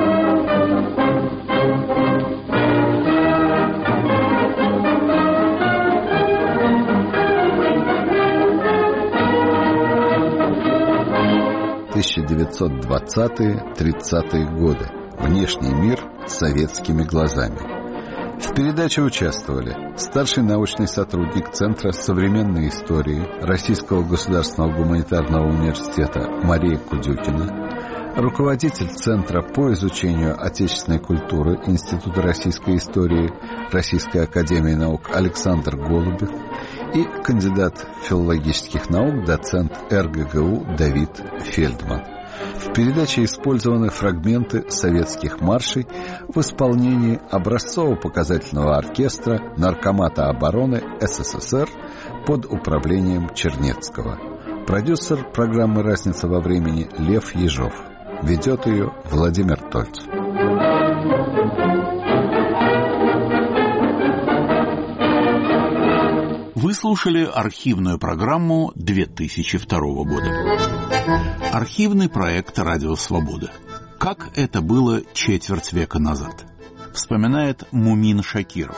тысяча девятьсот двадцатые-тридцатые годы. Внешний мир советскими глазами. В передаче участвовали старший научный сотрудник Центра современной истории Российского государственного гуманитарного университета Мария Кудюкина, руководитель Центра по изучению отечественной культуры Института российской истории Российской академии наук Александр Голубев и кандидат филологических наук, доцент эр гэ гэ у Давид Фельдман. В передаче использованы фрагменты советских маршей в исполнении образцово-показательного оркестра Наркомата обороны эс эс эс эр под управлением Чернецкого. Продюсер программы «Разница во времени» Лев Ежов. Ведет ее Владимир Тольц. Вы слушали архивную программу две тысячи второго года. Архивный проект «Радио Свобода». Как это было четверть века назад? Вспоминает Мумин Шакиров.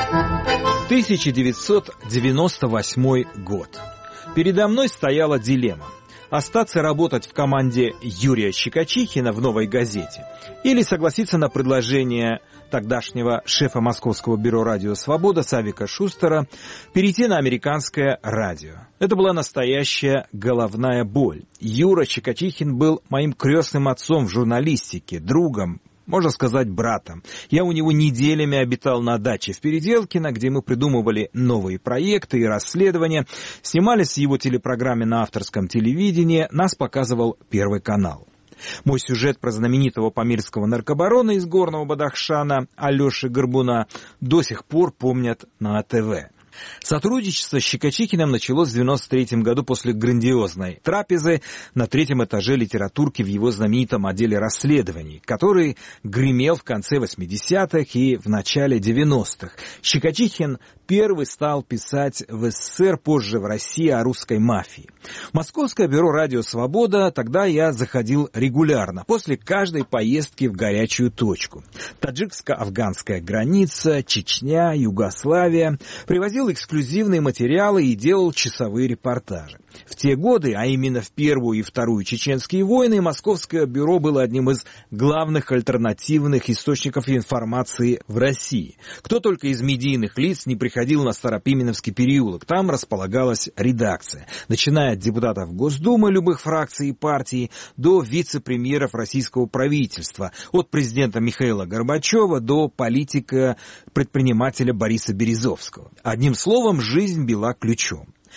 тысяча девятьсот девяносто восьмой год. Передо мной стояла дилемма: остаться работать в команде Юрия Щекочихина в «Новой газете» или согласиться на предложение тогдашнего шефа Московского бюро «Радио Свобода» Савика Шустера перейти на американское радио. Это была настоящая головная боль. Юра Щекочихин был моим крестным отцом в журналистике, другом, можно сказать, братом. Я у него неделями обитал на даче в Переделкино, где мы придумывали новые проекты и расследования, снимались в его телепрограмме на авторском телевидении, нас показывал Первый канал. Мой сюжет про знаменитого памирского наркобарона из Горного Бадахшана Алеши Горбуна до сих пор помнят на а тэ вэ. Сотрудничество с Щекочихиным началось в девяносто третьем году после грандиозной трапезы на третьем этаже литературки в его знаменитом отделе расследований, который гремел в конце восьмидесятых и в начале девяностых. Щекочихин первый стал писать в эс эс эс эр, позже в России, о русской мафии. В Московское бюро «Радио Свобода» тогда я заходил регулярно, после каждой поездки в горячую точку. Таджикско-афганская граница, Чечня, Югославия. Привозил эксклюзивные материалы и делал часовые репортажи. В те годы, а именно в Первую и Вторую чеченские войны, Московское бюро было одним из главных альтернативных источников информации в России. Кто только из медийных лиц не приходил на Старопименовский переулок, там располагалась редакция, начиная от депутатов Госдумы любых фракций и партий до вице-премьеров российского правительства, от президента Михаила Горбачева до политика-предпринимателя Бориса Березовского. Одним словом, жизнь била ключом.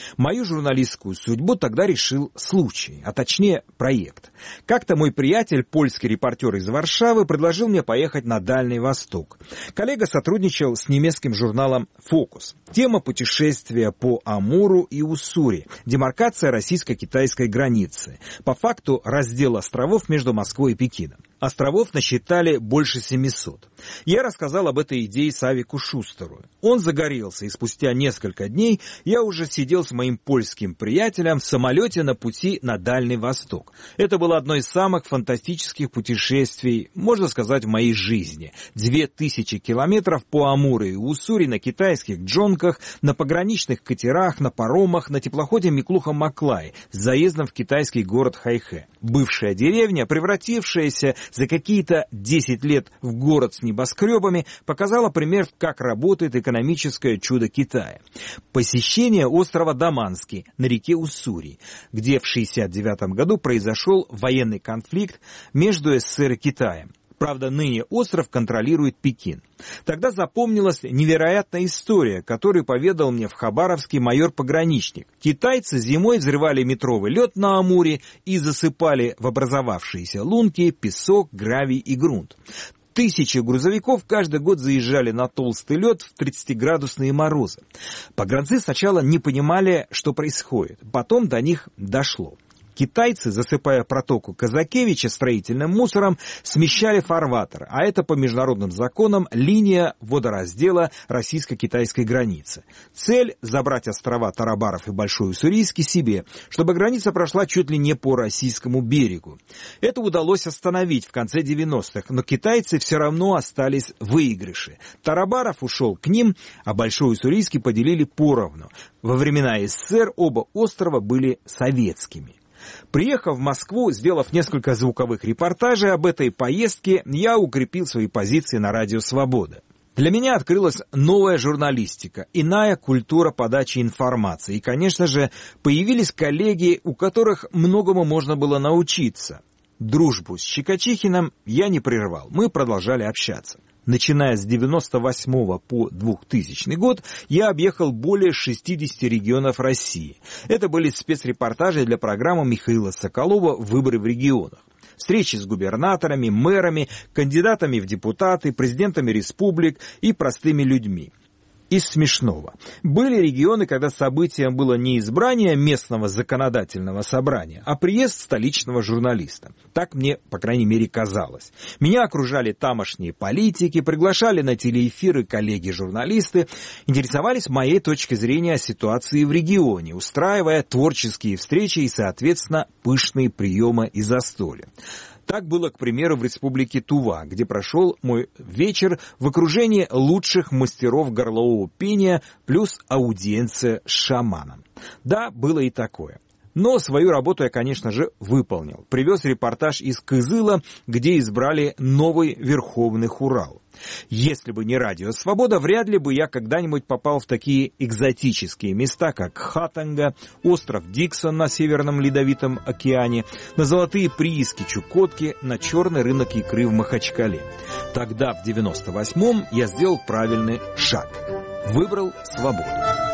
Мою журналистскую судьбу тогда решил случай, а точнее проект. Как-то мой приятель, польский репортер из Варшавы, предложил мне поехать на Дальний Восток. Коллега сотрудничал с немецким журналом «Фокус». Тема путешествия по Амуру и Уссури, демаркация российско-китайской границы, по факту раздел островов между Москвой и Пекином. Островов насчитали больше семисот. Я рассказал об этой идее Савику Шустеру. Он загорелся, и спустя несколько дней я уже сидел с моим польским приятелем в самолете на пути на Дальний Восток. Это было одно из самых фантастических путешествий, можно сказать, в моей жизни. Две тысячи километров по Амуру и Уссури на китайских джонках, на пограничных катерах, на паромах, на теплоходе Миклуха-Маклай с заездом в китайский город Хайхэ. Бывшая деревня, превратившаяся за какие-то десять лет в город с небоскребами, показала пример, как работает экономическое чудо Китая. Посещение острова Даманский на реке Уссури, где в шестьдесят девятом году произошел военный конфликт между СССР и Китаем. Правда, ныне остров контролирует Пекин. Тогда запомнилась невероятная история, которую поведал мне в Хабаровске майор-пограничник. Китайцы зимой взрывали метровый лед на Амуре и засыпали в образовавшиеся лунки песок, гравий и грунт. Тысячи грузовиков каждый год заезжали на толстый лед в тридцатиградусные морозы. Погранцы сначала не понимали, что происходит, потом до них дошло. Китайцы, засыпая протоку Казакевича строительным мусором, смещали фарватер, а это по международным законам линия водораздела российско-китайской границы. Цель – забрать острова Тарабаров и Большой Уссурийский себе, чтобы граница прошла чуть ли не по российскому берегу. Это удалось остановить в конце девяностых, но китайцы все равно остались в выигрыше. Тарабаров ушел к ним, а Большой Уссурийский поделили поровну. Во времена СССР оба острова были советскими. Приехав в Москву, сделав несколько звуковых репортажей об этой поездке, я укрепил свои позиции на радио «Свобода». Для меня открылась новая журналистика, иная культура подачи информации. И, конечно же, появились коллеги, у которых многому можно было научиться. Дружбу с Щекочихиным я не прервал, мы продолжали общаться. Начиная с девяносто восьмого по двухтысячный год, я объехал более шестидесяти регионов России. Это были спецрепортажи для программы Михаила Соколова «Выборы в регионах». Встречи с губернаторами, мэрами, кандидатами в депутаты, президентами республик и простыми людьми. Из смешного. Были регионы, когда событием было не избрание местного законодательного собрания, а приезд столичного журналиста. Так мне, по крайней мере, казалось. Меня окружали тамошние политики, приглашали на телеэфиры коллеги-журналисты, интересовались моей точкой зрения о ситуации в регионе, устраивая творческие встречи и, соответственно, пышные приемы и застолья. Так было, к примеру, в республике Тува, где прошел мой вечер в окружении лучших мастеров горлового пения плюс аудиенция с шаманом. Да, было и такое. Но свою работу я, конечно же, выполнил. Привез репортаж из Кызыла, где избрали новый Верховный Хурал. Если бы не радио «Свобода», вряд ли бы я когда-нибудь попал в такие экзотические места, как Хатанга, остров Диксон на Северном Ледовитом океане, на золотые прииски Чукотки, на черный рынок икры в Махачкале. Тогда, в девяносто восьмом, я сделал правильный шаг. Выбрал свободу.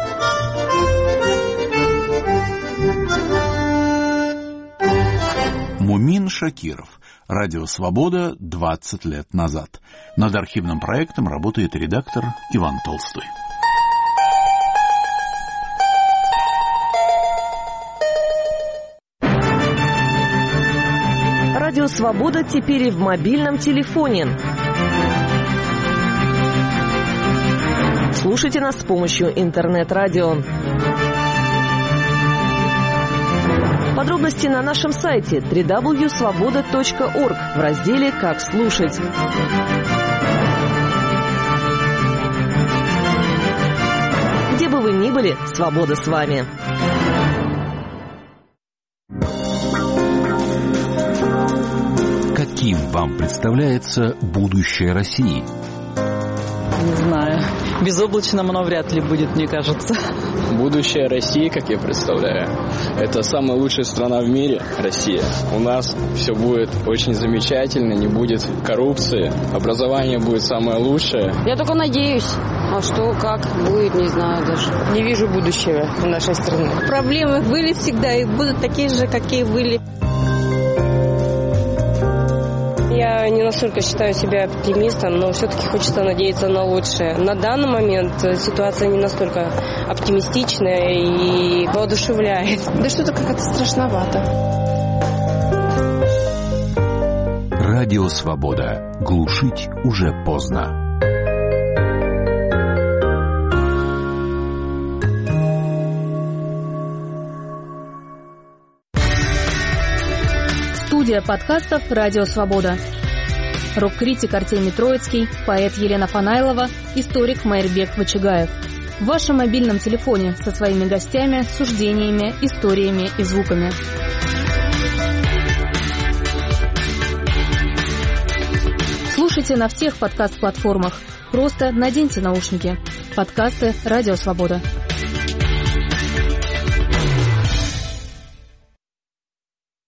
Мумин Шакиров. Радио «Свобода» двадцать лет назад. Над архивным проектом работает редактор Иван Толстой. Радио «Свобода» теперь и в мобильном телефоне. Слушайте нас с помощью интернет-радио. Подробности на нашем сайте дабл ю дабл ю дабл ю точка свобода точка орг в разделе «Как слушать». Где бы вы ни были, свобода с вами. Каким вам представляется будущее России? Не знаю. Безоблачным оно вряд ли будет, мне кажется. Будущее России, как я представляю, это самая лучшая страна в мире, Россия. У нас все будет очень замечательно, не будет коррупции, образование будет самое лучшее. Я только надеюсь. А что, как будет, не знаю даже. Не вижу будущего в нашей стране. Проблемы были всегда и будут такие же, какие были. Я не настолько считаю себя оптимистом, но все-таки хочется надеяться на лучшее. На данный момент ситуация не настолько оптимистичная и воодушевляет. Да что-то как-то страшновато. Радио «Свобода». Глушить уже поздно. Студия подкастов «Радио Свобода». Рок-критик Артемий Троицкий, поэт Елена Фанайлова, историк Майрбек Вачигаев. В вашем мобильном телефоне со своими гостями, суждениями, историями и звуками. Слушайте на всех подкаст-платформах. Просто наденьте наушники. Подкасты «Радио Свобода».